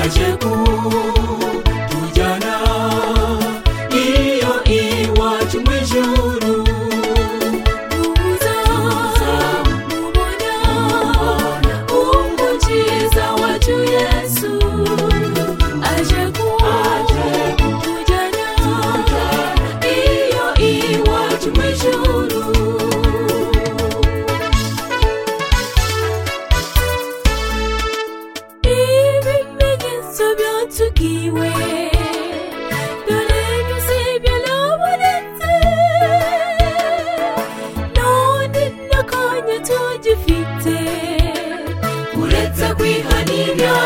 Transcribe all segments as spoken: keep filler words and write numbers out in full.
aje kutujyana iyo iwacu mu ijuru. Tuza mubona umukiza wacu Yesu aje kutujyana iyo iwacu mu ijuru. Tugiwe dore nusibye labonetse none nakanya tugifite uretse kwihanira.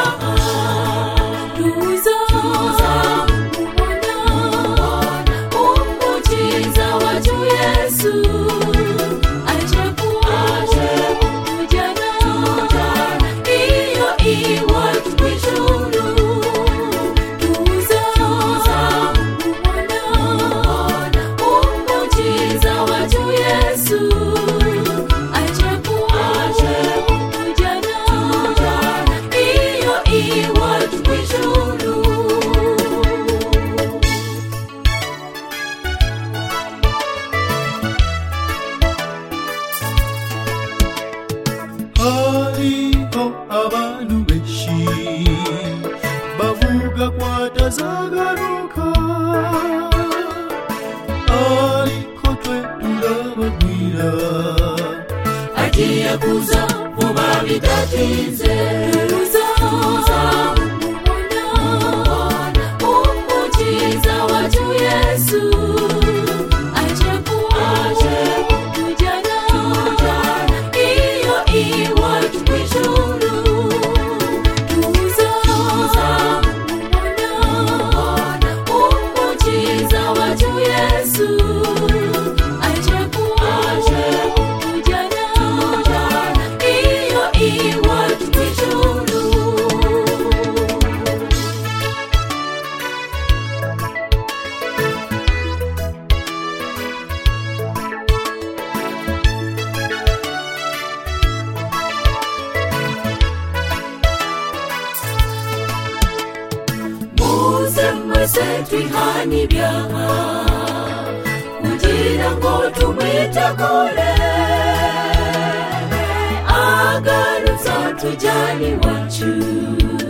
Tuza mubona umukiza wacu Yesu aje kutujyana iyo iwacu mu ijuru. Hariho abantu benshi bavuga ko atazagaruka, ariko twe turababwira agiye kuza vuba bidatinze. Tuza mubona umukiza wacu Yesu aje kutujyana iyo iwacu mu ijuru. Tuza mubona umukiza wacu Yesu aje kutujyana iyo iwacu mu ijuru. Muze mwese twihane ibyaha kugira ngo tumwitegure agarutse atujyana iwacu.